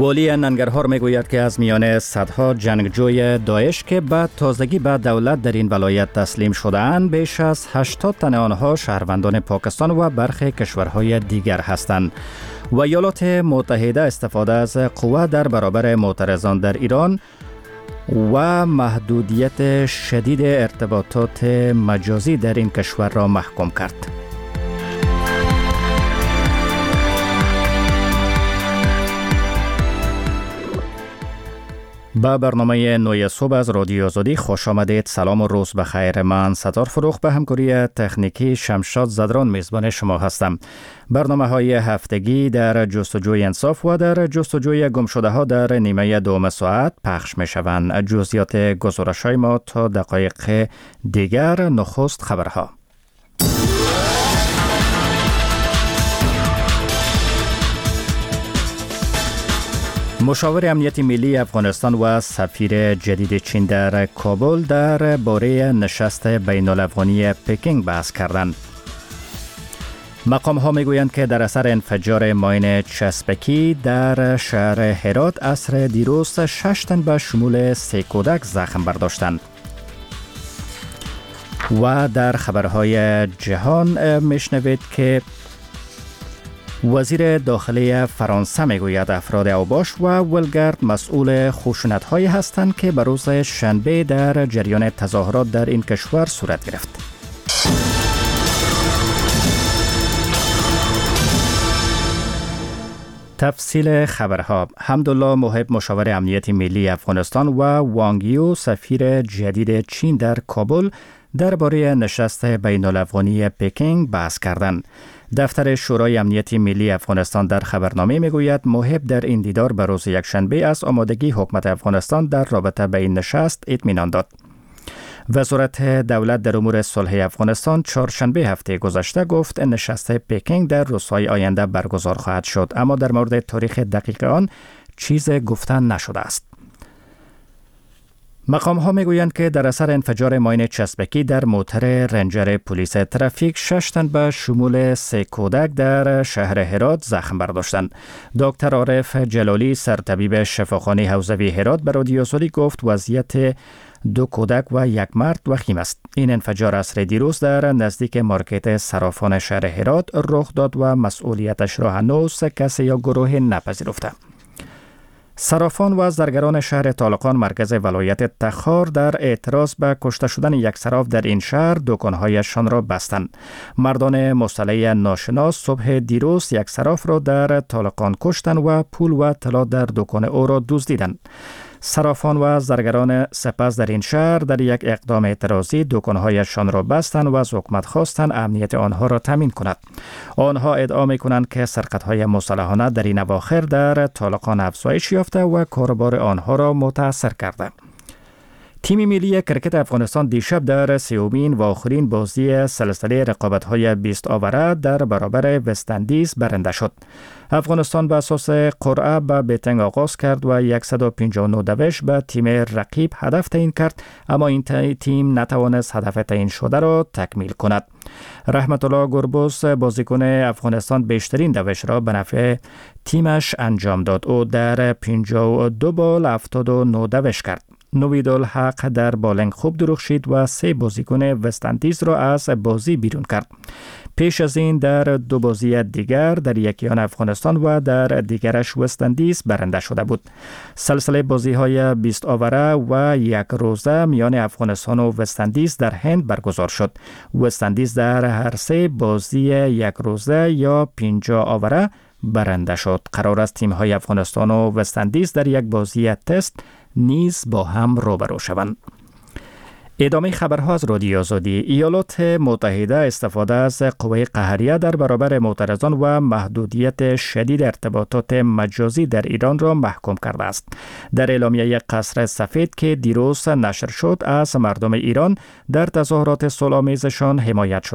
والی ننگرهار میگوید که از میان صدها جنگجوی داعش که به تازگی به دولت در این ولایت تسلیم شده‌اند، بیش از 80 تن آنها شهروندان پاکستان و برخی کشورهای دیگر هستند. و ایالات متحده استفاده از قوه در برابر معترضان در ایران و محدودیت شدید ارتباطات مجازی در این کشور را محکوم کرد. با برنامه نوی صبح از رادیو آزادی خوش آمدید. سلام و روز بخیر. من ستار فروخ به همکاری تکنیکی شمشاد زدران میزبان شما هستم. برنامه های هفتگی در جستجوی انصاف و در جستجوی گم شده ها در نیمه دوم ساعت پخش می شوند. جزئیات گزارش های ما تا دقایق دیگر. نخست خبرها. مشاور امنیت ملی افغانستان و سفیر جدید چین در کابل در باره نشست بین الافغانی پکینگ بحث کردند. مقام ها می گویند که در اثر انفجار ماین چسبکی در شهر هرات عصر دیروز 6 تن به شمول 3 کودک زخم برداشتند. و در خبرهای جهان میشنوید که وزیر داخلی فرانسه میگوید افراد اوباش و ولگارد مسئول خشونت‌هایی هستند که به روز شنبه در جریان تظاهرات در این کشور صورت گرفت. تفصیل خبرها. حمدالله محب مشاور امنیت ملی افغانستان و وانگ یو سفیر جدید چین در کابل درباره نشست بین الافغانی پکینگ بحث کردند. دفتر شورای امنیت ملی افغانستان در خبرنامه میگوید محب در این دیدار به روز یکشنبه از آمادگی حکومت افغانستان در رابطه به این نشست اطمینان داد. وزارت دولت در امور صلح افغانستان چهارشنبه هفته گذشته گفت نشست پکینگ در روزهای آینده برگزار خواهد شد، اما در مورد تاریخ دقیق آن چیز گفتن نشده است. مقام ها می گویند که در اثر انفجار ماین چسبکی در موتر رنجر پلیس ترافیک 6 تن به شمول 3 کودک در شهر هرات زخم برداشتند. دکتر عارف جلالی سرطبیب شفاخانه حوزوی هرات به رادیو آزادی گفت وضعیت 2 کودک و 1 مرد وخیم است. این انفجار عصر دیروز در نزدیک مارکت صرافان شهر هرات رخ داد و مسئولیتش را هنوز کسی یا گروه نپذیرفته. صرافان و زرگران شهر طالقان مرکز ولایت تخار در اعتراض به کشته شدن یک صراف در این شهر دکانهایشان را بستند. مردان مسلح ناشناس صبح دیروز یک صراف را در طالقان کشتند و پول و طلا در دکان او را دزدیدند. صرافان و زرگران سپس در این شهر در یک اقدام اعتراضی دکانهایشان را بستند و از حکومت خواستند امنیت آنها را تامین کند. آنها ادعا می‌کنند که سرقت‌های مسلحانه در این اواخر در طالقان افزایش یافته و کاروبار آنها را متاثر کرده. تیم ملی کرکت افغانستان دیشب در سومین و آخرین بازی سلسله رقابت‌های 20 آوره در برابر وست‌اندیز برنده شد. افغانستان به اساس قرعه به بیتنگ آغاز کرد و 159 دوش به تیم رقیب هدف تعیین کرد، اما این تیم نتوانست هدف تعیین شده را تکمیل کند. رحمت الله گربز بازیکن افغانستان بیشترین دوش را به نفع تیمش انجام داد. او در 52 بال 79 دوش کرد. نویدالحق در بالنگ خوب درخشید و 3 بازیکن وست‌اندیز را از بازی بیرون کرد. پیش از این در 2 بازی دیگر در یکیان افغانستان و در دیگرش وست‌اندیز برنده شده بود. سلسله بازی‌های 20 آوره و 1 روزه میان افغانستان و وست‌اندیز در هند برگزار شد. وست‌اندیز در هر 3 بازی 1 روزه یا 50 آوره برنده شد. قرار است تیم‌های افغانستان و وست‌اندیز در یک بازی تست نیز با هم روبرو شوند. ادامه خبرها از رادیو آزادی. ایالات متحده استفاده از قوه قهریه در برابر معترضان و محدودیت شدید ارتباطات مجازی در ایران را محکوم کرده است. در اعلامیه قصر سفید که دیروز نشر شد از مردم ایران در تظاهرات صلح‌آمیزشان حمایت شده است.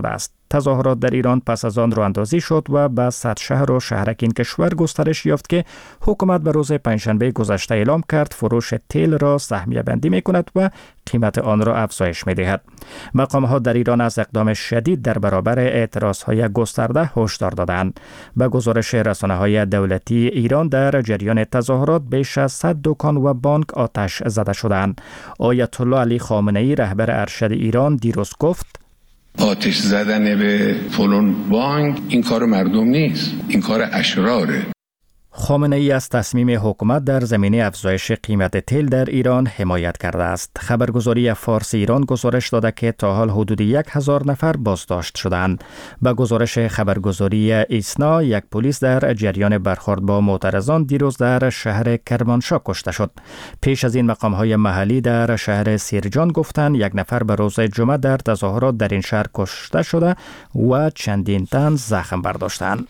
تظاهرات در ایران پس از آن راه‌اندازی شد و به 100 شهر و شهرک این کشور گسترش یافت که حکومت به روز پنجشنبه گذشته اعلام کرد فروش تیل را سهمیه بندی می کند و قیمت آن را افزایش می دهد. مقام‌ها در ایران از اقدام شدید در برابر اعتراض‌های گسترده هشدار دادند. به گزارش رسانه‌های دولتی ایران در جریان تظاهرات بیش از 100 دکان و بانک آتش زده شدند. آیت الله علی خامنه‌ای رهبر ارشد ایران دیروز گفت آتش زدن به فلان بانک این کار مردم نیست، این کار اشراره. خامنه‌ای از تصمیم حکومت در زمینه افزایش قیمت تیل در ایران حمایت کرده است. خبرگزاری فارس ایران گزارش داده که تا حال حدود 1000 نفر بازداشت شدند. به گزارش خبرگزاری ایسنا، یک پلیس در جریان برخورد با معترضان دیروز در شهر کرمانشاه کشته شد. پیش از این مقام‌های محلی در شهر سیرجان گفتند یک نفر به روز جمعه در تظاهرات در این شهر کشته شده و چندین تن زخم برداشتند.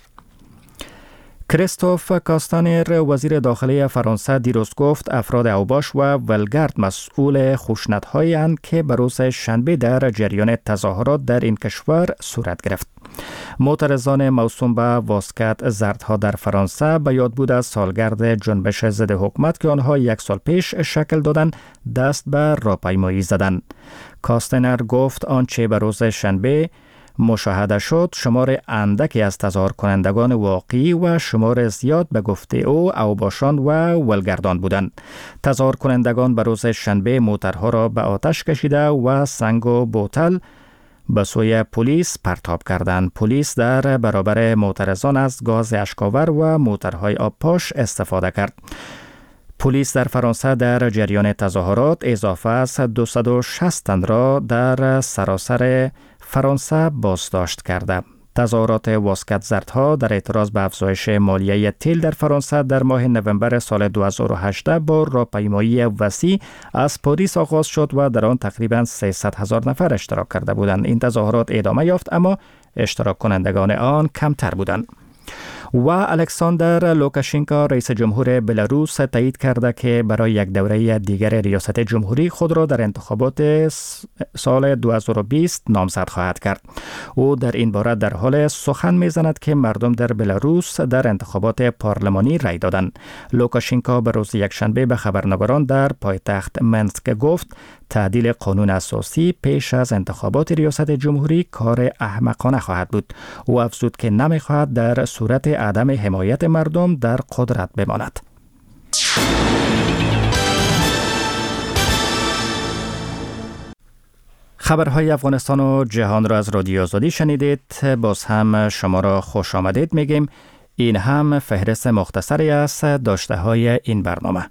کریستوف کاستانر وزیر داخلی فرانسه دیروز گفت افراد اوباش و ولگارد مسئول خشونت‌هایی اند که به روز شنبه در جریان تظاهرات در این کشور صورت گرفت. معترضان موسوم به واسکت زردها در فرانسه به یاد بود از سالگرد جنبش ضد حکومت که آنها 1 سال پیش شکل دادند دست به راهپیمایی زدند. کاستانر گفت آنچه به روز شنبه مشاهده شد شمار اندکی از تظاهر کنندگان واقعی و شمار زیاد به گفته او اوباشان و ولگردان بودند. تظاهر کنندگان به روز شنبه موترها را به آتش کشیده و سنگ و بوتل به سوی پلیس پرتاب کردند. پلیس در برابر معترضان از گاز اشک‌آور و موترهای آبپاش استفاده کرد. پلیس در فرانسه در جریان تظاهرات اضافه از 260 تن را در سراسر فرانسه بازداشت کرده. تظاهرات واسکت زردها در اعتراض به افزایش مالیه تیل در فرانسه در ماه نوامبر سال 2018 با راهپیمایی وسیع از پاریس آغاز شد و در آن تقریباً 300,000 نفر اشتراک کرده بودند. این تظاهرات ادامه یافت اما اشتراک کنندگان آن کمتر بودند. و الکساندر لوکاشنکو رئیس جمهور بلاروس تایید کرده که برای یک دوره دیگر ریاست جمهوری خود را در انتخابات سال 2020 نامزد خواهد کرد. او در این باره در حال سخن می‌زند که مردم در بلاروس در انتخابات پارلمانی رای دادند. لوکاشنکو به روز یکشنبه به خبرنگاران در پایتخت منسک گفت تعدیل قانون اساسی پیش از انتخابات ریاست جمهوری کار احمقانه خواهد بود. او افزود که نمی‌خواهد در صورت عدم حمایت مردم در قدرت بماند. خبرهای افغانستان و جهان را از رادیو آزادی شنیدید. باز هم شما را خوش آمدید میگیم. این هم فهرست مختصری از داشته های این برنامه.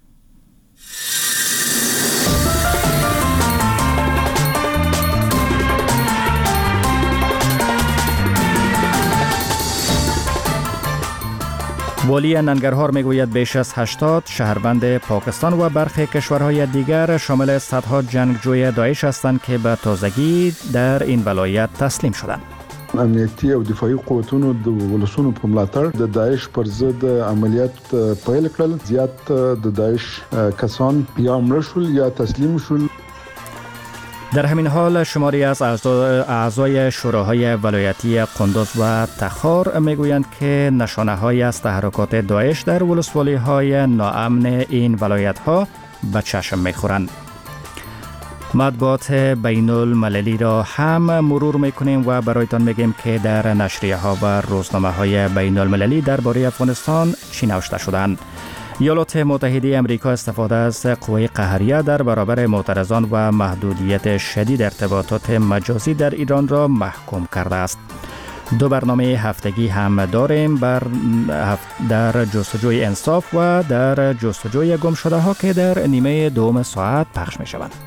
والی ننگرهار میگوید بیش از 80 شهروند پاکستان و برخی کشورهای دیگر شامل صدها جنگجوی داعش هستند که به تازگی در این ولایت تسلیم شدند. امنیتي او دفاعي قوتونو د ولسونو په ملاتړ د داعش پر ضد عملیات پیل کړل. زیات د داعش کسان یا مړه شول یا تسلیم شول. در همین حال شماری از اعضای شوراهای ولایتی قندوز و تخار میگویند که نشانه‌هایی از تحرکات داعش در ولسوالی‌های ناامن این ولایت‌ها به چشم می‌خورند. مطبوعات بین المللی را هم مرور میکنیم و برایتان میگیم که در نشریه ها و روزنامه های بین المللی درباره افغانستان چی نوشته شدند. ایالات متحده امریکا استفاده از قوه قهریه در برابر معترضان و محدودیت شدید ارتباطات مجازی در ایران را محکوم کرده است. 2 برنامه هفتگی هم داریم در جستجوی انصاف و در جستجوی گم شده ها که در نیمه دوم ساعت پخش می شوند.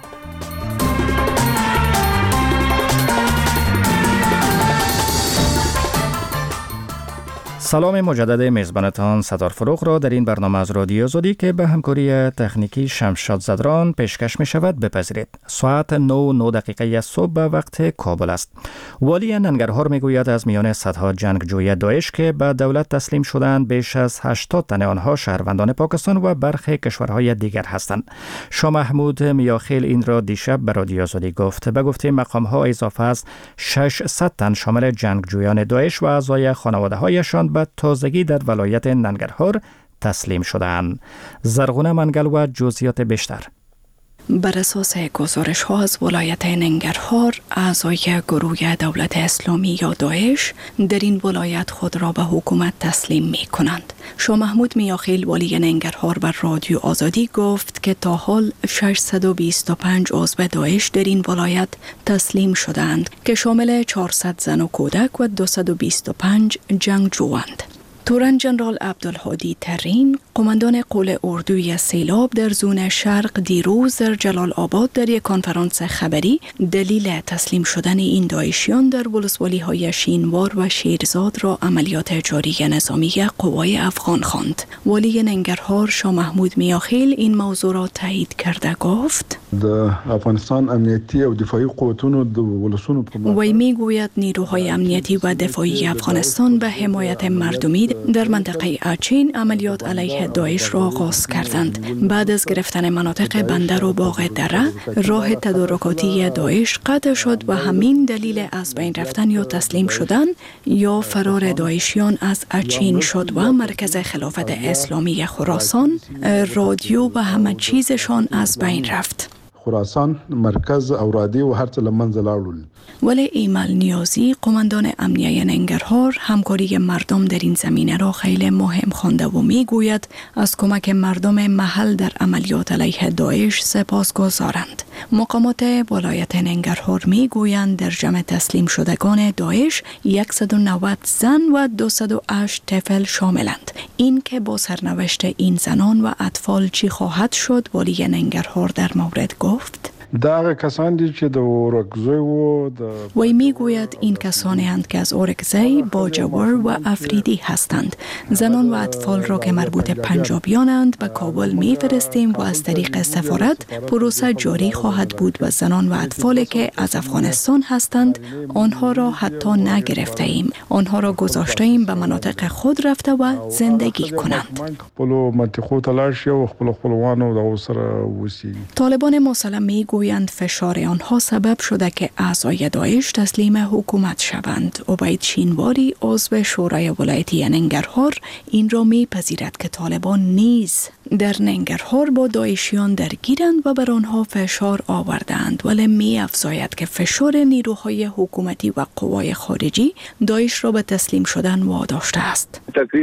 سلام مجدد میزبانتان ستار فروغ را در این برنامه از رادیو آزادی که به همکاری تکنیکی شمشاد زدران پیشکش می شود بپذیرید. ساعت 9:09 صبح به وقت کابل است. والی ننگرهار می گوید از میان صدها جنگجوی داعش که به دولت تسلیم شدند بیش از 80 تن آنها شهروندان پاکستان و برخی کشورهای دیگر هستند. شاه محمود میاخیل این را دیشب به رادیو آزادی گفت. به گفته مقام ها اضافه از 600 تن شامل جنگجویان داعش و اعضای خانواده هایشان به تازگی در ولایت ننگرهار تسلیم شدند. زرغونه منگل و جزئیات بیشتر. بر اساس گزارش ها از ولایت ننگرهار، اعضای گروه دولت اسلامی یا داعش در این ولایت خود را به حکومت تسلیم می کنند. شاه محمود میاخیل والی ننگرهار بر رادیو آزادی گفت که تا حال 625 عضو داعش در این ولایت تسلیم شدند که شامل 400 زن و کودک و 225 جنگجویند. تورن جنرال عبدالهادی ترین، قماندان قول اردوی سیلاب در زون شرق دیروز در جلال آباد در یک کنفرانس خبری دلیل تسلیم شدن این داعشیان در ولسوالی های شینوار و شیرزاد را عملیات جاری نظامی قوای افغان خواند. والی ننگرهار شاه محمود میاخیل این موضوع را تایید کرده گفت: د افغانستان امنیتی و دفاعی قوتونو د ولسونو وی میگوید نیروهای امنیتی و دفاعی افغانستان به حمایت مردمی در منطقه اچین عملیات علیه داعش را آغاز کردند. بعد از گرفتن مناطق بندر و باغ دره، راه تدارکاتی داعش قطع شد و همین دلیل از بین رفتن یا تسلیم شدن یا فرار داعشیان از اچین شد و مرکز خلافت اسلامی خراسان، رادیو و همه چیزشان از بین رفت. خراسان مرکز او رادیو و هر څه له منځه لاړل. ولی ایمل نیازی، قماندان امنیه ننگرهار، همکاری مردم در این زمینه را خیلی مهم خوانده و میگوید از کمک مردم محل در عملیات علیه داعش سپاسگزارند. مقامات ولایت ننگرهار میگویند در جمع تسلیم شدگان داعش 190 زن و 208 طفل شاملند. این که با سرنوشت این زنان و اطفال چی خواهد شد، والی ننگرهار در مورد گفت: دا کسان دي چې د اورکزی و وی میگوید این کسانی هستند که از اورکزی، باجور و افریدی هستند. زنان و اطفال را که مربوط پنجابیانند به کابل میفرستیم و از طریق سفارت پروسه جاری خواهد بود و زنان و اطفالی که از افغانستان هستند آنها را حتی نگرفته ایم. آنها را گذاشته ایم به مناطق خود رفته و زندگی کنند. طالبان مسلم میگویند فشار آنها سبب شده که اعضای داعش تسلیم حکومت شوند. عبید شینواری، عضو شورای ولایتی ننگرهار، این را میپذیرد که طالبان نیز در ننگرهار با داعشیان درگیرند و بر آنها فشار آوردند، ولی می‌افزاید که فشار نیروهای حکومتی و قوای خارجی داعش را به تسلیم شدن واداشته است.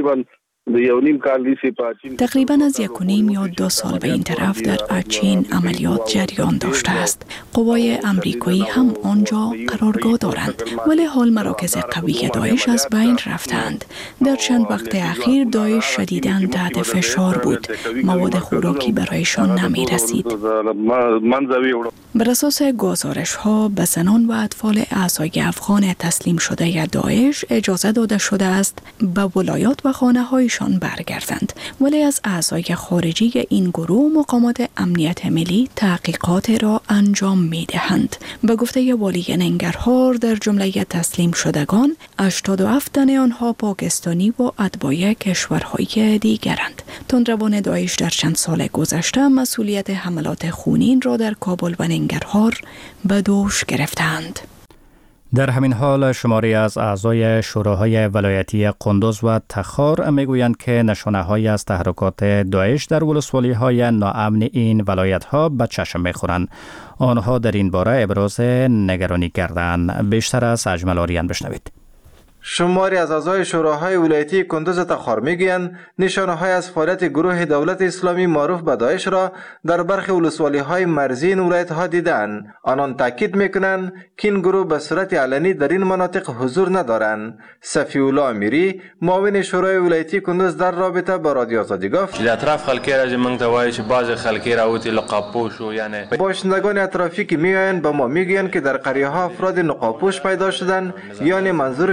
تقریبا از 1.5 یا 2 سال به این طرف در اچین عملیات جریان داشته است. قوای امریکایی هم آنجا قرارگاه دارند، ولی حال مراکز قوی داعش از بین رفتند. در چند وقت اخیر داعش شدیداً تحت فشار بود. مواد خوراکی برایشان نمی رسید. بر اساس گزارش ها به زنان و اطفال اعضای افغان تسلیم شده داعش اجازه داده شده است به ولایات و خانه هایشان برگردند، ولی از اعضای خارجی این گروه مقامات امنیت ملی تحقیقات را انجام می دهند. به گفته والی ننگرهار در جمله تسلیم شدگان 87 تن آنها پاکستانی و اتباع کشورهای دیگرند. تندروان داعش در چند سال گذشته مسئولیت حملات خونین را در کابل و ننگرهار به دوش گرفتند. در همین حال شماری از اعضای شوراهای ولایتی قندوز و تخار میگویند که نشانه‌هایی از تحرکات داعش در ولسوالی‌های ناامن این ولایت‌ها به چشم می‌خورند. آنها در این باره ابراز نگرانی کردند. بیشتر از اجمل آریان بشنوید. شماری از اعضای شوراهای ولایتی کندوز تخار میگویند نشانه‌های از فعالیت گروه دولت اسلامی معروف به داعش را در برخی ولسوالی‌های مرزی این ولایت‌ها دیدند. آنان تاکید میکنند که این گروه به صورت علنی در این مناطق حضور ندارند. صفی الله امیری، معاون شورای ولایتی کندوز در رابطه با رادیو آزادی گفت: در اطراف خلکی را من توایش باز خلکی را اوتی لقاپوش و یعنی باشندگان اطرافی که میآیند به ما میگویند که در قریه‌ها افراد نقابپوش پیدا شدند، یعنی منظورشان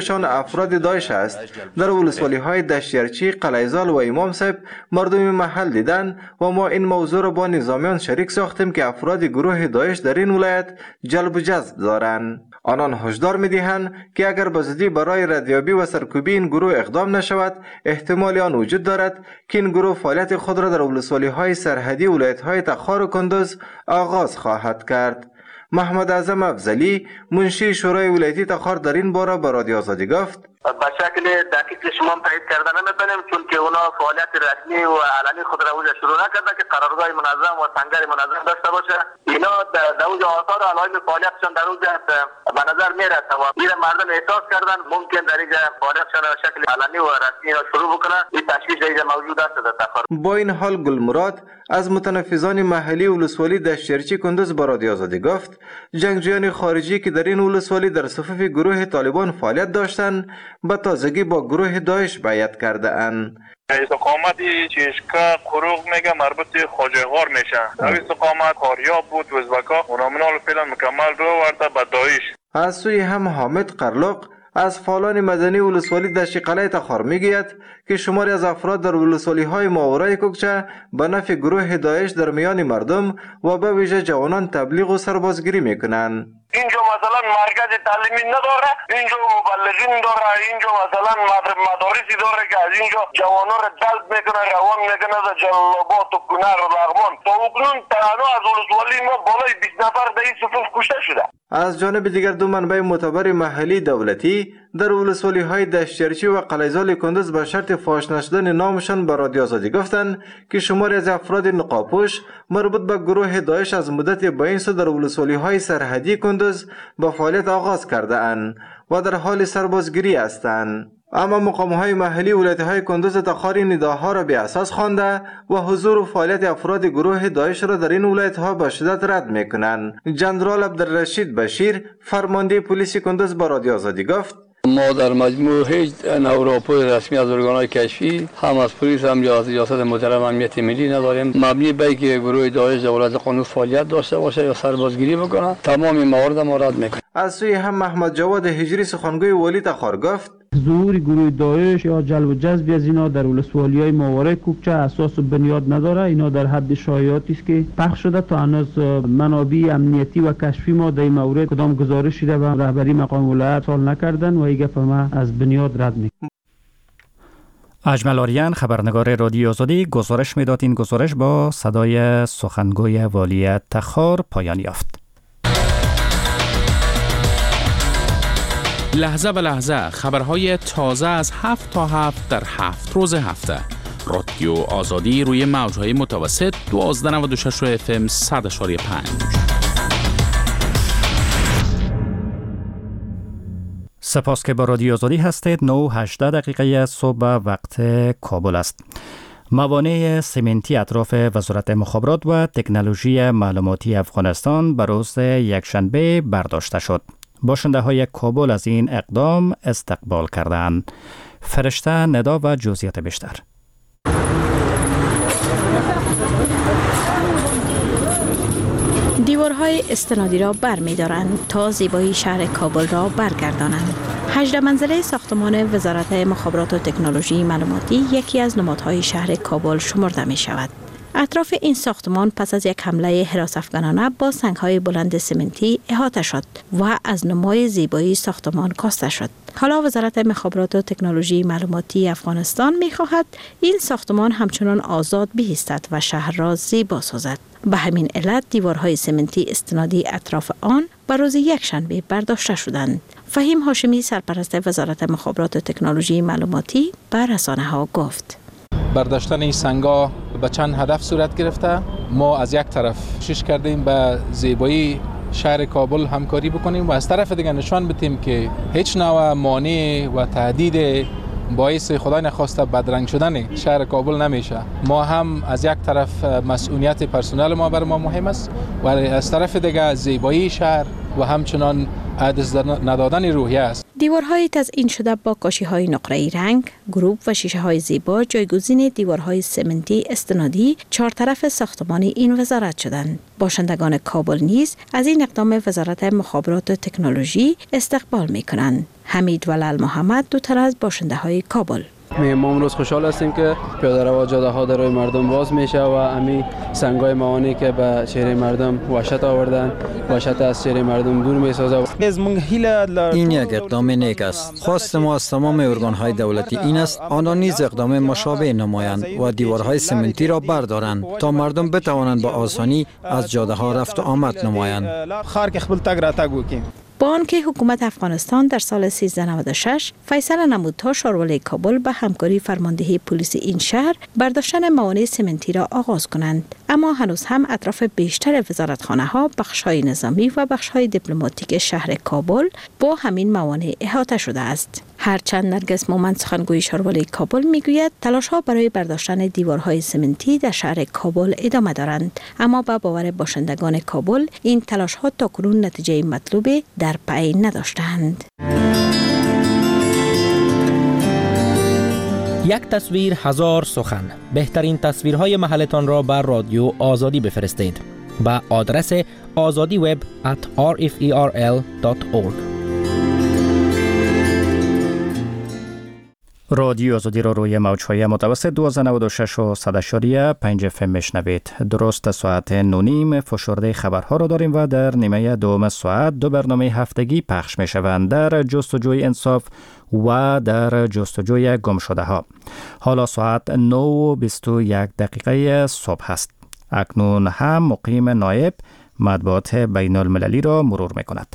افراد داعش است. در ولسوالی‌های دشتیرچی، قلعه‌زال و امام صاحب مردم محل دیدن و ما این موضوع را با نظامیان شریک ساختیم که افراد گروه داعش در این ولایت جلب و جذب دارند. آنان هشدار می‌دهند که اگر به زودی برای ردیابی و سرکوبی این گروه اقدام نشود، احتمال آن وجود دارد که این گروه فعالیت خود را در ولسوالی‌های سرحدی ولایت‌های تخار و کندوز آغاز خواهد کرد. محمد اعظم افضلی، منشی شورای ولایتی تخار، در این باره به رادیو آزادی گفت: به شکل دقیق شما تایید کردن نمی‌تونیم، چون که اونا فعالیت رسمی و علنی خود را اوجا شروع نکرده که قرارگاه منظم و سنگر منظم داشته باشه. اینا در اوج آثار علائم فعالیتشان در اوج به نظر میرسه و این مردم احساس کردن ممکن در اینجا فعالیتشان به شکل علنی و رسمی شروع بکنه. این تشویش اینجا موجود است در تخار. با این حال گلمراد از متنفذان محلی ولسوالی دشتیرچی کندوز به رادیو آزادی گفت جنگجویان خارجی که در این ولسوالی در صفوف گروه طالبان فعالیت داشتند به تازگی با گروه داعش بیعت کرده اند. استقامتی چشکا قروق میگه مربوط خواجه غار میشه. این استقامت کاریاب بود و ازبکا اونامنال فعلا مکمل رو ورده به داعش. از سوی هم حامد قرلق از فعالان مدنی ولسوالی دشت قلعه تخار میگوید که شماری از افراد در ولسوالی‌های ماورای کوکچه به نفع گروه داعش در میان مردم و به ویژه جوانان تبلیغ و سربازگیری میکنند. اینجا مثلا مرکز تعلیمی نداره، اینجا مبلغین داره، اینجا مثلا مدارسی داره که از اینجا جوانا را جلب میکنه، روان میکنه از جلابات و کنر و لغمان. تا اکنون تنها از ولسوالی ما بالای 20 نفر در این صفوف کشته شده. از جانب دیگر دو منبع معتبر محلی دولتی در ولسوالی‌های دشتیرچی و قلعه‌زال کندوز به شرط فاش نشدن نامشان به رادیو آزادی گفتند که شماری از افراد نقابپوش مربوط به گروه داعش از مدت بعین سو در ولسوالی‌های سرحدی کندوز به فعالیت آغاز کرده اند و در حال سربازگیری هستند. اما مقام‌های محلی ولایت‌های کندوز تخار این ادعاها را بی‌اساس خوانده و حضور و فعالیت افراد گروه داعش را در این ولایت‌ها به شدت رد می‌کنند. جنرال عبدالرشید بشیر، فرمانده پلیس کندوز، به رادیو آزادی گفت: ما در مجموع هیچ نوراپور رسمی از ارگان‌های کشفی هم از پلیس هم یا از ریاست محترم امنیت ملی نداریم. مبنی بر اینکه گروه داعش در ولایت قندوز فعالیت داشته باشه یا سربازگیری بکنه، تمام موارد ما رد می‌کنیم. از سوی هم محمد جواد هجری، سخنگوی والی تخار، گفت: ظهور گروه داعش یا جلب و جذب از اینا در ولسوالی‌های ماورای کوکچه اساس و بنیاد نداره. اینا در حد شایعاتی است که پخش شده. تا هنوز منابع امنیتی و کشفی ما در این مورد کدام گزارشی را به رهبری مقام ولایت ارسال نکردن و این گپ ما از بنیاد رد می‌کنیم. اجمل آریان، خبرنگار رادیو آزادی، گزارش میداد. این گزارش با صدای سخنگوی والی تخار پایان یافت. لحظه به لحظه خبرهای تازه از 7 تا 7 در 7 روز هفته. رادیو آزادی روی موجهای متوسط 1296 FM 100.5. سپاس که با رادیو آزادی هستید. 9:18 دقیقه صبح وقت کابل است. موانع سمنتی اطراف وزارت مخابرات و تکنولوژی معلوماتی افغانستان به روز یکشنبه برداشته شد. باشنده های کابل از این اقدام استقبال کردند. فرشته ندا و جزئیات بیشتر. دیوارهای استنادی را بر می دارند تا زیبایی شهر کابل را برگردانند. 18 منزله ساختمان وزارت مخابرات و تکنولوژی معلوماتی یکی از نمادهای شهر کابل شمرده می شود. اطراف این ساختمان پس از یک حمله هراس‌افکنانه با سنگ‌های بلند سمنتی احاطه شد و از نمای زیبایی ساختمان کاسته شد. حالا وزارت مخابرات و تکنولوژی معلوماتی افغانستان می‌خواهد این ساختمان همچنان آزاد بایستد و شهر را زیبا سازد. به همین علت دیوارهای سمنتی استنادی اطراف آن به روز یکشنبه برداشته شدند. فهیم هاشمی، سرپرست وزارت مخابرات و تکنولوژی معلوماتی، به رسانه‌ها گفت: برداشتن این سنگا به چند هدف صورت گرفته. ما از یک طرف کوشش کردیم به زیبایی شهر کابل همکاری بکنیم و از طرف دیگه نشان بدیم که هیچ نوع مانع و تهدید باعث خدای نخواسته بدرنگ شدن شهر کابل نمیشه. ما هم از یک طرف مسئولیت پرسنل ما بر ما مهم است و از طرف دیگه زیبایی شهر و همچنان از ندادن روحیه است. دیوارهای تزئین شده با کاشی‌های نقره‌ای رنگ، گروب و شیشه‌های زیبا جایگزین دیوارهای سمنتی استنادی چهارطرف ساختمان این وزارت شدند. باشندگان کابل نیز از این اقدام وزارت مخابرات و تکنولوژی استقبال می‌کنند. حمید ولال محمد دو تن از باشنده‌های کابل. ما امروز خوشحال هستیم که پیاده رو جاده ها در روی مردم باز میشه و امی سنگای موانی که به چهره مردم وحشت آوردن، وحشت از چهره مردم دور میسازه. این یک اقدام نیک است. خواست ما از تمام ارگان‌های دولتی این است آنها نیز اقدام مشابه نمایند و دیوارهای سمنتی را بردارند تا مردم بتوانند با آسانی از جاده ها رفت و آمد نمایند. با آنکه حکومت افغانستان در سال 1396 فیصله نمود تا ښاروالۍ کابل به همکاری فرماندهی پلیس این شهر برداشتن موانع سمنتی را آغاز کنند، اما هنوز هم اطراف بیشتر وزارتخانه ها، بخش‌های نظامی و بخش‌های دیپلماتیک شهر کابل با همین موانع احاطه شده است. هرچند نرگس مومند سخنگوی ښاروالۍ کابل میگوید تلاش‌ها برای برداشتن دیوارهای سمنتی در شهر کابل ادامه دارند، اما به باور باشندگان کابل این تلاش‌ها تاکنون نتیجه مطلوب در پی نداشتند. یک تصویر هزار سخن. بهترین تصویرهای محلتان را بر رادیو آزادی بفرستید به آدرس azadiweb@rferl.org. رادیو آزادی را روی موج‌های متوسط 1296 و 100.5 FM میشنوید. درست ساعت 9:30 فشرده خبرها را داریم و در نیمه دوم ساعت دو برنامه هفتگی پخش میشوند، در جستجوی انصاف و در جستجوی گمشده ها. حالا ساعت 9:21 صبح است. اکنون هم مقیم نایب مطبوعات بین المللی را مرور میکند.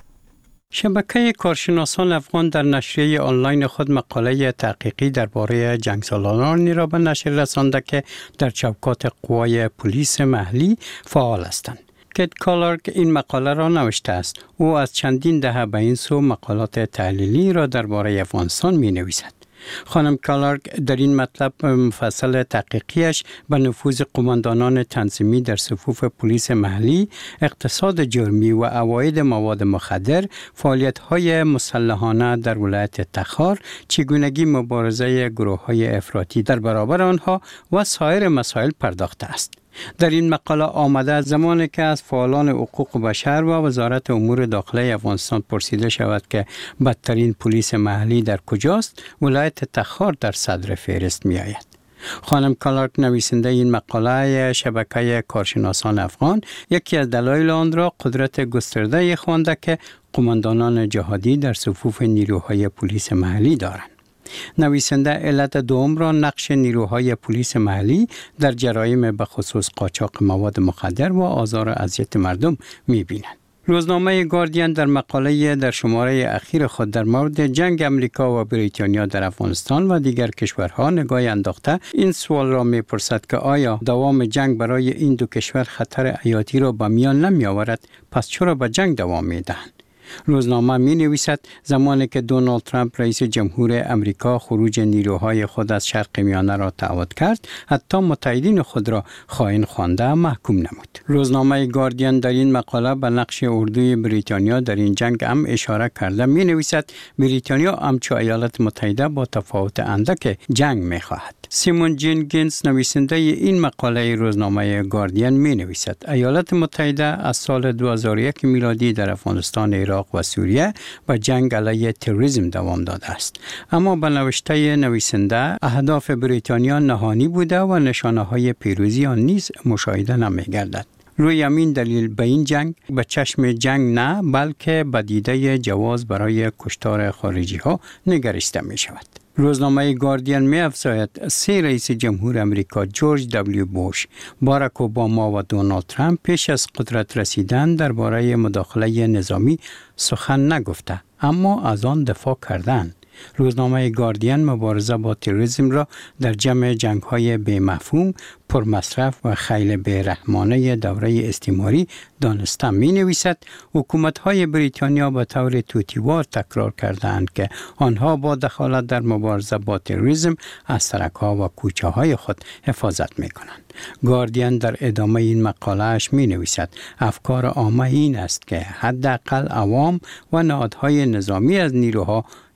شبکه کارشناسان افغان در نشریه آنلاین خود مقاله تحقیقی درباره جنگسالارانی را به نشر رسانده که در چوکات قوای پلیس محلی فعال هستند. کیت کالارک این مقاله را نوشته است. او از چندین دهه به این سو مقالات تحلیلی را درباره افغانستان می نویسد. خانم کالارک در این مطلب مفصل تحقیقیش به نفوذ قماندانان تنظیمی در صفوف پلیس محلی، اقتصاد جرمی و عواید مواد مخدر، فعالیت‌های مسلحانه در ولایت تخار، چگونگی مبارزه گروه‌های افراطی در برابر آنها و سایر مسائل پرداخته است. در این مقاله آمده زمانی که از فعالان حقوق بشر و وزارت امور داخله افغانستان پرسیده شود که بدترین پلیس محلی در کجاست، ولایت تخار در صدر فهرست می آید. خانم کالارک نویسنده این مقاله شبکه کارشناسان افغان یکی از دلایل آن را قدرت گسترده خوانده که قماندانان جهادی در صفوف نیروهای پلیس محلی دارند. نویسنده علت دوم را نقش نیروهای پلیس محلی در جرایم به خصوص قاچاق مواد مخدر و آزار و اذیت مردم می‌بیند. روزنامه گاردین در مقاله در شماره اخیر خود در مورد جنگ امریکا و بریتانیا در افغانستان و دیگر کشورها نگاه انداخته این سوال را می‌پرسد که آیا دوام جنگ برای این دو کشور خطر حیاتی را به میان نمی‌آورد؟ پس چرا به جنگ دوام می‌دهند؟ روزنامه می نویسد زمانی که دونالد ترامپ رئیس جمهور امریکا خروج نیروهای خود از شرق میانه را تعهد کرد، حتی متحدین خود را خائن خوانده محکوم نمود. روزنامه گاردین در این مقاله به نقش اردوی بریتانیا در این جنگ هم اشاره کرده می نویسد بریتانیا همچو ایالات متحده با تفاوت اندک جنگ می خواهد. سیمون جینگینز نویسنده این مقاله روزنامه گاردین می نویسد ایالات متحده از سال 2001 میلادی در افغانستان، عراق و سوریه و جنگ علیه تروریسم دوام داده است، اما به نوشته نویسنده اهداف بریتانیا نهانی بوده و نشانه های پیروزی آن نیز مشاهده نمی گردد. روی همین دلیل به این جنگ به چشم جنگ نه بلکه به دیده جواز برای کشتار خارجی ها نگریسته می شود. روزنامه گاردین می افزاید 3 رئیس جمهور امریکا جورج دبلیو بوش، باراک اوباما و دونالد ترامپ پیش از قدرت رسیدن درباره مداخله نظامی سخن نگفته اما از آن دفاع کردند. روزنامه گاردین مبارزه با تروریسم را در جمع جنگ‌های بی‌مفهوم، پرمصرف و خیلی بی‌رحمانه دوره استعماری دانسته می‌نویسد حکومت‌های بریتانیا به طور توتیوار تکرار کردند که آنها با دخالت در مبارزه با تروریسم از سرک‌ها و کوچه‌های خود حفاظت می‌کنند. گاردین در ادامه این مقاله‌اش می‌نویسد افکار عامه این است که حداقل عوام و نهادهای نظامی از نیروها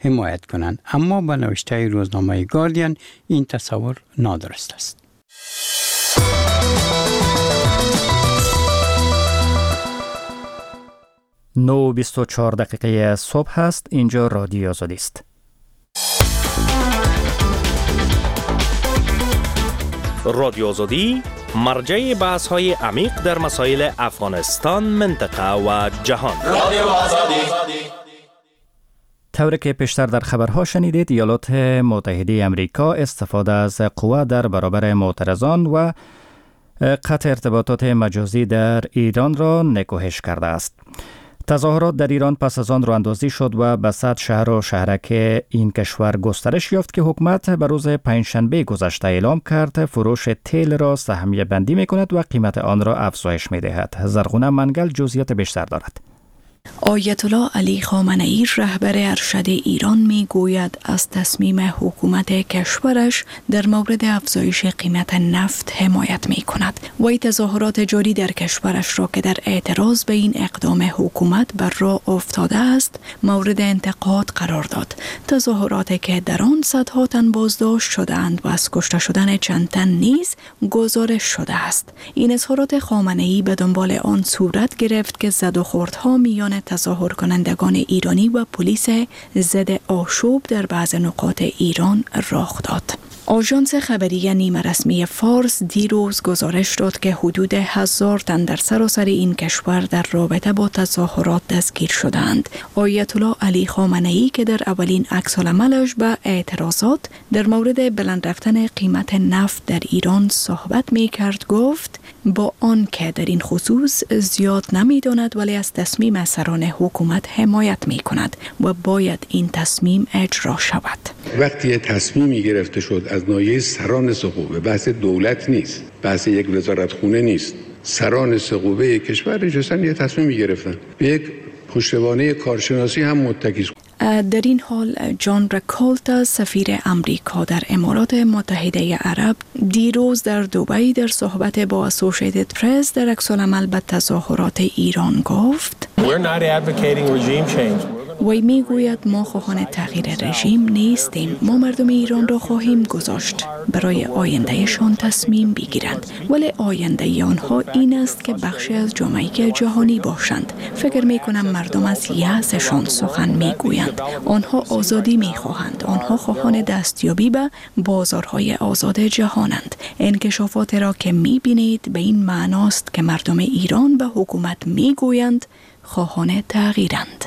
حمایت کنند. اما به نوشته روزنامه گاردین این تصور نادرست است. 9:24 صبح است. اینجا رادیو آزادی است. رادیو آزادی مرجع بحث‌های عمیق در مسائل افغانستان، منطقه و جهان. رادیو آزادی. طوری که پیشتر در خبرها شنیدید، ایالات متحده امریکا استفاده از قوه در برابر معترضان و قطع ارتباطات مجازی در ایران را نکوهش کرده است. تظاهرات در ایران پس از آن راه‌اندازی شد و به 100 شهر و شهرک این کشور گسترش یافت که حکومت به روز پنجشنبه گذشته اعلام کرد فروش تیل را سهمیه بندی می کند و قیمت آن را افزایش می دهد. زرغونه منگل جزئیات بیشتر دارد. آیت الله علی خامنه ای رهبر ارشد ایران می گوید از تصمیم حکومت کشورش در مورد افزایش قیمت نفت حمایت می کند. وی تظاهرات جاری در کشورش را که در اعتراض به این اقدام حکومت بر راه افتاده است مورد انتقاد قرار داد. تظاهراتی که در آن صدها تن بازداشت شدند و از کشته شدن چند تن نیز گزارش شده است. این اظهارات خامنه ای به دنبال آن صورت گرفت که زد و خوردها میان تظاهر کنندگان ایرانی و پلیس ضد آشوب در بعض نقاط ایران رخ داد. آژانس خبری نیمه رسمی فارس دیروز گزارش داد که حدود 1000 تن در سراسر این کشور در رابطه با تظاهرات دستگیر شدند. آیت الله علی خامنه ای که در اولین عکس‌العملش به اعتراضات در مورد بلند رفتن قیمت نفت در ایران صحبت می کرد گفت با آن که در این خصوص زیاد نمی داند ولی از تصمیم سران حکومت حمایت می کند و باید این تصمیم اجرا شود. وقتی تصمیمی گرفته شد از ناحیه سران سقوبه، بحث دولت نیست، بحث یک وزارتخونه نیست، سران سقوبه کشور نشستن یه تصمیمی گرفتن، به یک پشتوانه کارشناسی هم متکی. در این حال جان رکولتا سفیر امریکا در امارات متحده عرب دیروز در دبی در صحبت با اسوسییتد پرس در عکس‌العمل به تظاهرات ایران گفت وی میگوید ما خواهان تغییر رژیم نیستیم. ما مردم ایران را خواهیم گذاشت برای آیندهشان تصمیم بگیرند، ولی آینده آنها این است که بخشی از جامعه جهانی باشند. فکر میکنم مردم از یأسشان سخن میگویند. آنها آزادی میخواهند. آنها خواهان دستیابی به بازارهای آزاد جهانند. انکشافات را که میبینید به این معناست که مردم ایران به حکومت میگویند خواهان تغییرند.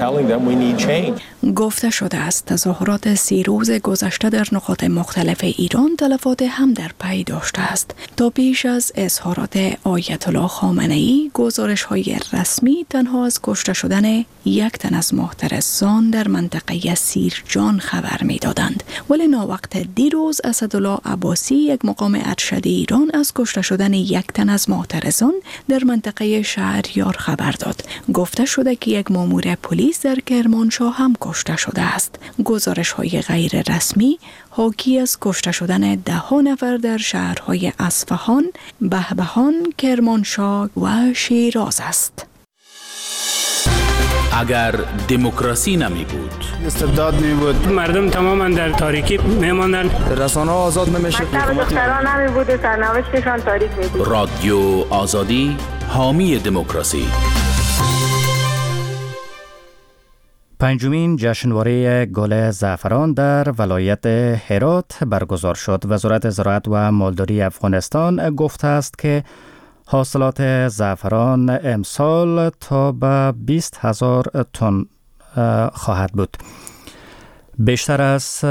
گفته شده است تظاهرات 3 روز گذشته در نقاط مختلف ایران تلفات هم در پی داشته است. تا پیش از اظهارات آیت الله خامنه ای گزارش‌های رسمی تنها از کشته شدن 1 تن از معترضان در منطقه سیرجان خبر می‌دادند، ولی ناوقت دیروز اسدالله عباسی یک مقام ارشد ایران از کشته شدن 1 تن از معترضان در منطقه شهریار خبر داد. گفته شده که یک مامور پلیس در کرمانشاه هم کشته شده است. گزارش‌های غیر رسمی حاکی از کشته شدن 10 نفر در شهرهای اصفهان، بهبهان، کرمانشاه و شیراز است. اگر دموکراسی نمی بود، استبداد می بود، مردم تماما در تاریکی می ماندن، رسانه‌ها آزاد نمیشه، دختران نمی بود و سرنوشتشان تاریک می بود. رادیو آزادی حامی دموکراسی. 5مین جشنواره گل زعفران در ولایت هرات برگزار شد. وزارت زراعت و مالداری افغانستان گفته است که حاصلات زعفران امسال تا به 20,000 تن خواهد بود. بیشتر از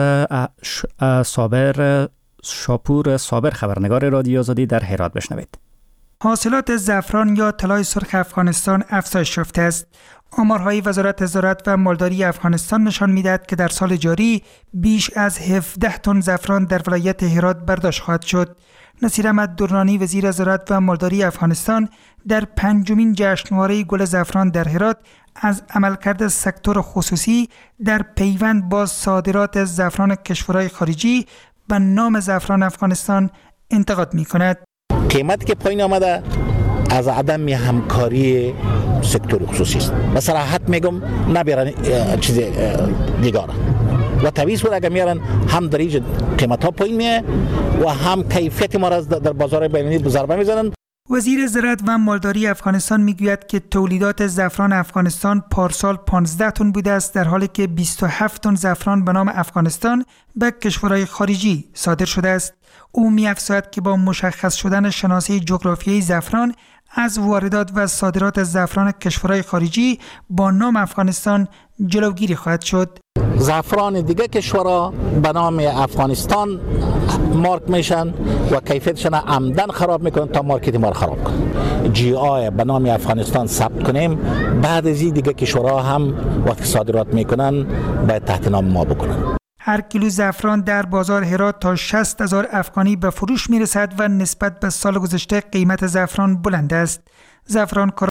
شاپور صابر خبرنگار رادیو آزادی در هرات بشنوید. حاصلات زعفران یا طلای سرخ افغانستان افزایش یافته است. آمارهای وزارت زراعت و مالداری افغانستان نشان می‌دهد که در سال جاری بیش از 17 تن زعفران در ولایت هرات برداشت خواهد شد. نصیر احمد درانی وزیر زراعت و مالداری افغانستان در 5مین جشنواره گل زعفران در هرات از عملکرد سکتور خصوصی در پیوند با صادرات زعفران کشورهای خارجی به نام زعفران افغانستان انتقاد می‌کند. قیمت که پایین آمده از عدم همکاری سکتور خصوصی است و صراحت میگم نبیرن چیز دیگاره و طبیعی صورت اگر میارن هم در اینجا قیمت ها پایین میه و هم کیفیت ما را در بازار بین‌المللی ضربه میزنن. وزیر زراعت و مالداری افغانستان میگوید که تولیدات زعفران افغانستان پارسال 15 تن بوده است، در حالی که 27 تن زعفران به نام افغانستان به کشورهای خارجی صادر شده است. او می‌افزاید که با مشخص شدن شناسه جغرافیایی زعفران از واردات و صادرات زعفران کشورهای خارجی با نام افغانستان جلوگیری خواهد شد. زعفران دیگه کشورها به نام افغانستان مارک میشن و کیفیتشون عمدن خراب میکنن تا مارکت ما رو خراب کنن. جی آی به نام افغانستان ثبت کنیم، بعد از این دیگه کشورها هم وقتی صادرات میکنن باید تحت نام ما بکنن. هر کیلو زعفران در بازار هرات تا 60,000 افغانی به فروش میرسد و نسبت به سال گذشته قیمت زعفران بلند است. زعفران